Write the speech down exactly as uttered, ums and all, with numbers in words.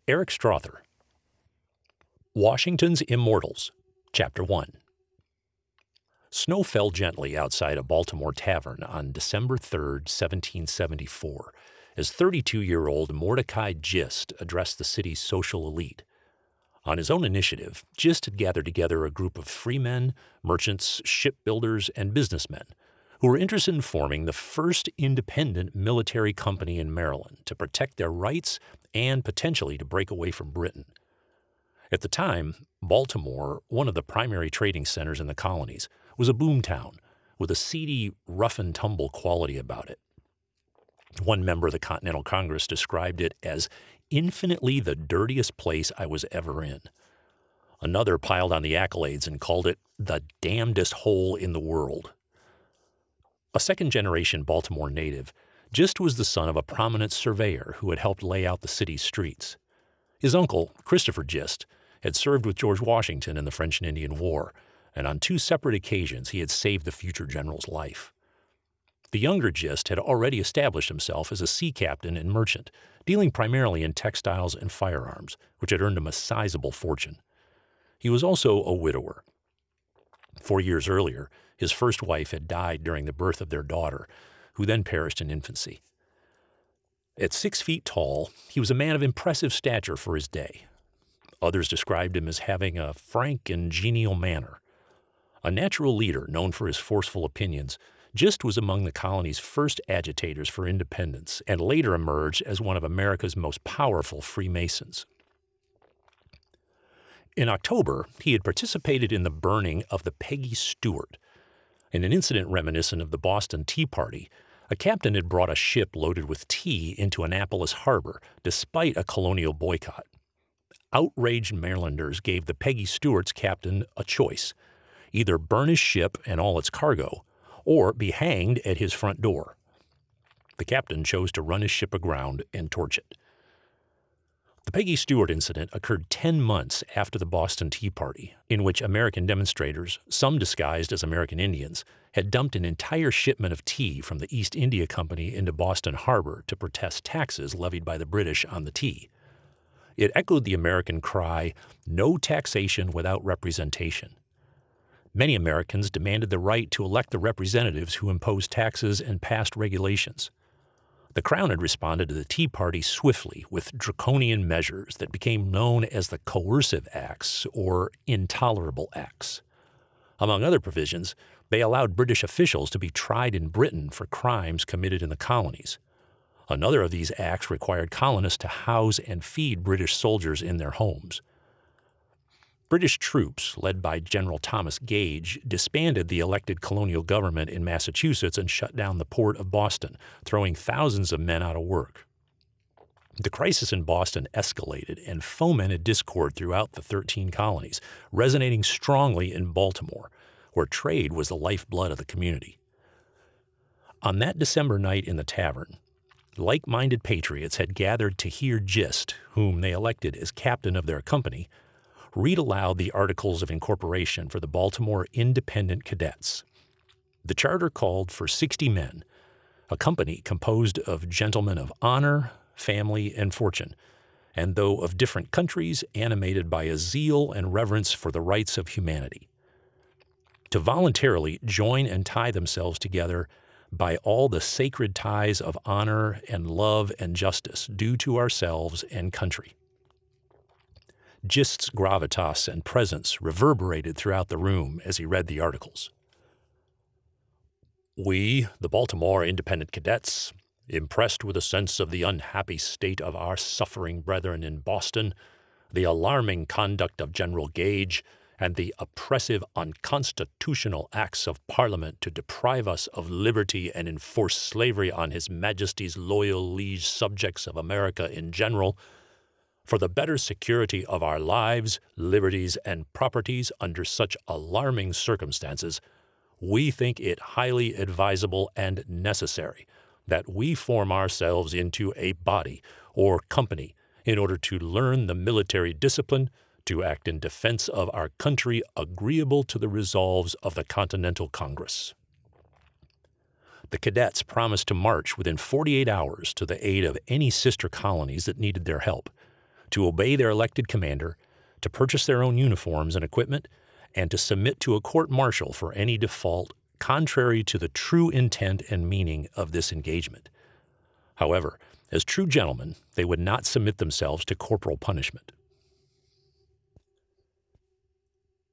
Eric Strother. Washington's Immortals, Chapter one. Snow fell gently outside a Baltimore tavern on December third, seventeen seventy-four, as thirty-two-year-old Mordecai Gist addressed the city's social elite. On his own initiative, Gist had gathered together a group of freemen, merchants, shipbuilders, and businessmen who were interested in forming the first independent military company in Maryland to protect their rights and potentially to break away from Britain. At the time, Baltimore, one of the primary trading centers in the colonies, was a boomtown with a seedy, rough-and-tumble quality about it. One member of the Continental Congress described it as infinitely the dirtiest place I was ever in. Another piled on the accolades and called it the damnedest hole in the world. A second-generation Baltimore native, Gist was the son of a prominent surveyor who had helped lay out the city's streets. His uncle, Christopher Gist, had served with George Washington in the French and Indian War, and on two separate occasions he had saved the future general's life. The younger Gist had already established himself as a sea captain and merchant, dealing primarily in textiles and firearms, which had earned him a sizable fortune. He was also a widower. Four years earlier, his first wife had died during the birth of their daughter, who then perished in infancy. At six feet tall, he was a man of impressive stature for his day. Others described him as having a frank and genial manner. A natural leader known for his forceful opinions, Gist was among the colony's first agitators for independence and later emerged as one of America's most powerful Freemasons. In October, he had participated in the burning of the Peggy Stewart. In an incident reminiscent of the Boston Tea Party, a captain had brought a ship loaded with tea into Annapolis Harbor despite a colonial boycott. Outraged Marylanders gave the Peggy Stewart's captain a choice: either burn his ship and all its cargo, or be hanged at his front door. The captain chose to run his ship aground and torch it. The Peggy Stewart incident occurred ten months after the Boston Tea Party, in which American demonstrators, some disguised as American Indians, had dumped an entire shipment of tea from the East India Company into Boston Harbor to protest taxes levied by the British on the tea. It echoed the American cry, "No taxation without representation." Many Americans demanded the right to elect the representatives who imposed taxes and passed regulations. The Crown had responded to the Tea Party swiftly with draconian measures that became known as the Coercive Acts or Intolerable Acts. Among other provisions, they allowed British officials to be tried in Britain for crimes committed in the colonies. Another of these acts required colonists to house and feed British soldiers in their homes. British troops, led by General Thomas Gage, disbanded the elected colonial government in Massachusetts and shut down the port of Boston, throwing thousands of men out of work. The crisis in Boston escalated and fomented discord throughout the thirteen colonies, resonating strongly in Baltimore, where trade was the lifeblood of the community. On that December night in the tavern, like-minded patriots had gathered to hear Gist, whom they elected as captain of their company, read aloud the Articles of Incorporation for the Baltimore Independent Cadets. The charter called for sixty men, a company composed of gentlemen of honor, family, and fortune, and though of different countries, animated by a zeal and reverence for the rights of humanity, to voluntarily join and tie themselves together by all the sacred ties of honor and love and justice due to ourselves and country. Gist's gravitas and presence reverberated throughout the room as he read the articles. We, the Baltimore Independent Cadets, impressed with a sense of the unhappy state of our suffering brethren in Boston, the alarming conduct of General Gage, and the oppressive, unconstitutional acts of Parliament to deprive us of liberty and enforce slavery on His Majesty's loyal liege subjects of America in general, for the better security of our lives, liberties, and properties under such alarming circumstances, we think it highly advisable and necessary that we form ourselves into a body or company in order to learn the military discipline, to act in defense of our country agreeable to the resolves of the Continental Congress. The cadets promised to march within forty-eight hours to the aid of any sister colonies that needed their help, to obey their elected commander, to purchase their own uniforms and equipment, and to submit to a court-martial for any default contrary to the true intent and meaning of this engagement. However, as true gentlemen, they would not submit themselves to corporal punishment.